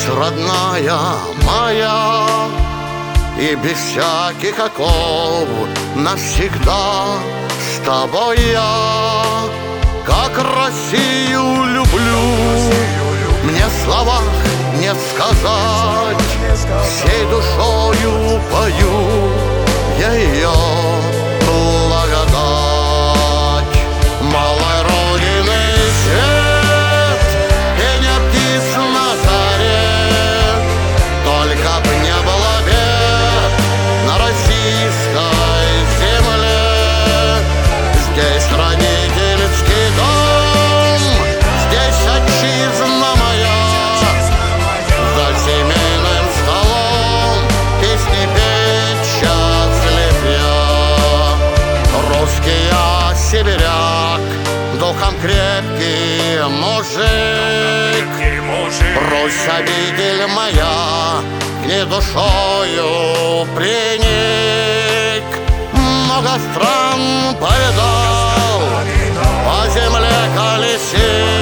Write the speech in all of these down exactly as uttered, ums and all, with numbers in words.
родная моя, и без всяких оков навсегда с тобой я. Как Россию люблю, мне в словах не сказать, всей душою пою я ее благодать. Малой Родины свет, пение птиц на заре, только б не было бед на российской земле. Здесь родительский дом, здесь отчизна моя, за семейным столом песни петь счастлив я. Русский я сибиряк, духом крепкий мужик, Русь обитель моя, к ней душою приник. Много стран повидал, по земле колесил,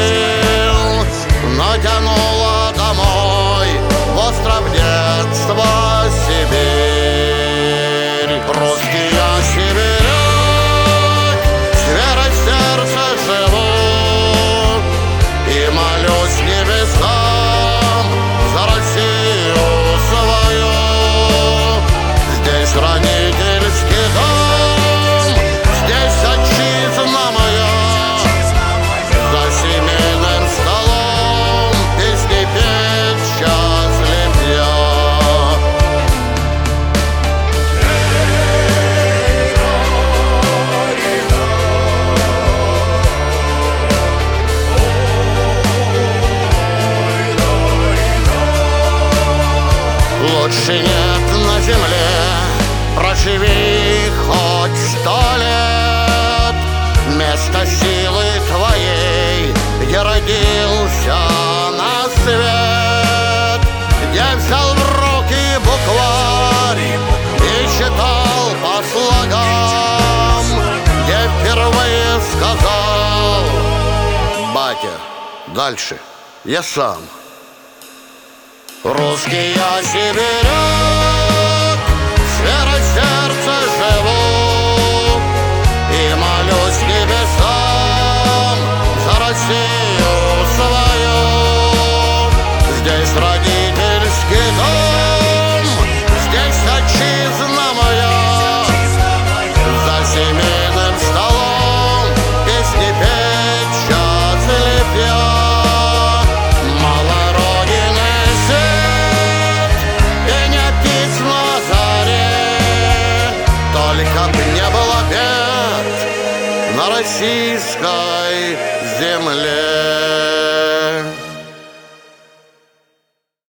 но тянула домой в остров детства Сибирь. Русский я сибиряк, с верой в сердце живу и молюсь небесам за Россию свою. Здесь родительский дом, здесь отчизна моя, за семейным столом песни петь счастлив я. Лучше нет на земле, проживи хоть сто лет, вместо силы твоей, где родился на свет, где взял в руки букварь и читал по слогам, где впервые сказал: батя, дальше я сам. Русский я сибиряк, с верой в сердце живу и молюсь небесам за Россию свою. Здесь родительский дом, здесь отчизна моя, за семейным столом песни петь счастлив я. Только б не было бед на российской земле.